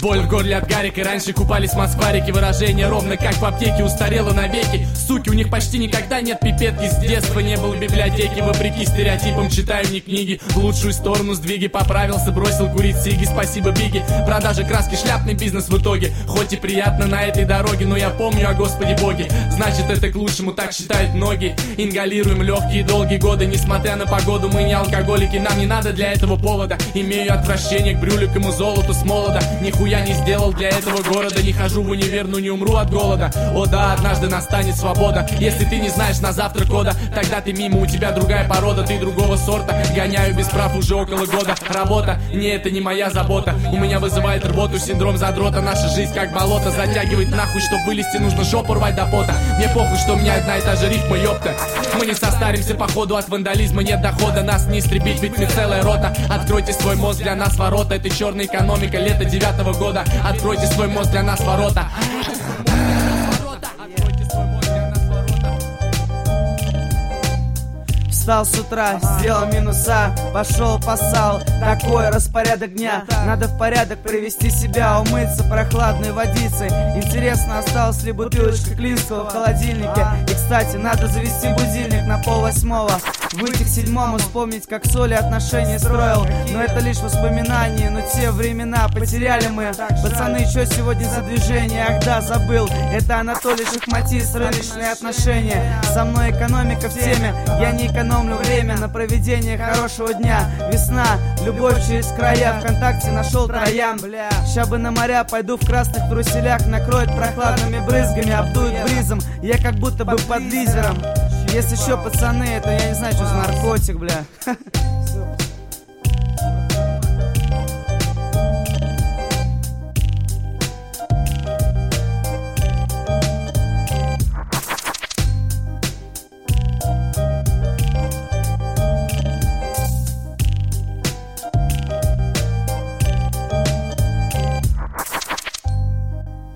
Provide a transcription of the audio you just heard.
боль в горле от гарика. Раньше купались москварики. Выражение ровно как в аптеке, устарело навеки. Суки, у них почти никогда нет пипетки. С детства не было библиотеки. Вопреки стереотипам читаю не книги. В лучшую сторону сдвиги. Поправился, бросил курить сиги. Спасибо, Биги. Продажа краски, шляпный бизнес в итоге. Хоть и приятно на этой дороге, но я помню о Господи Боге. Значит, это к лучшему, так считают многие. Ингалируем легкие долгие годы. Несмотря на погоду, мы не алкоголики. Нам не надо для этого повода. Имею отвращение к брюликам и золоту с молода. Нихуя не сделал для этого города. Не хожу в универ, но не умру от голода. О да, однажды настанет свобода. Если ты не знаешь на завтра кода, тогда ты мимо, у тебя другая порода. Ты другого сорта. Гоняю без прав уже около года. Работа, не, это не моя забота. У меня вызывает рвоту синдром задрота. Наша жизнь как болото, затягивает нахуй. Чтоб вылезти, нужно жопу рвать до пота. Мне похуй, что у меня одна и та же рифма, ёпта. Мы не состаримся походу, от вандализма нет дохода. Нас не истребить, ведь мы целая рота. Откройте свой мозг, для нас ворота. Это черная экономика, лето 9-го года. Откройте свой мозг, для нас ворота. Встал с утра, сделал минуса, пошел поссал. Такой распорядок дня. Надо в порядок привести себя, умыться прохладной водицей. Интересно, осталась ли бутылочка Клинского в холодильнике. И, кстати, надо завести будильник на 7:30. Выйти к 7, вспомнить, как с Олей отношения строил. Но это лишь воспоминания, но те времена потеряли мы. Пацаны, что сегодня за движение? Ах да, забыл. Это Анатолий Шахматист, рыночные отношения. Со мной экономика в теме. Я не экономлю время на проведение хорошего дня. Весна, любовь через края. ВКонтакте нашел троян. Ща бы на моря пойду в красных труселях. Накроет прохладными брызгами, обдует бризом. Я как будто бы под визером. Если что, пацаны, это я не знаю, что за наркотик, бля.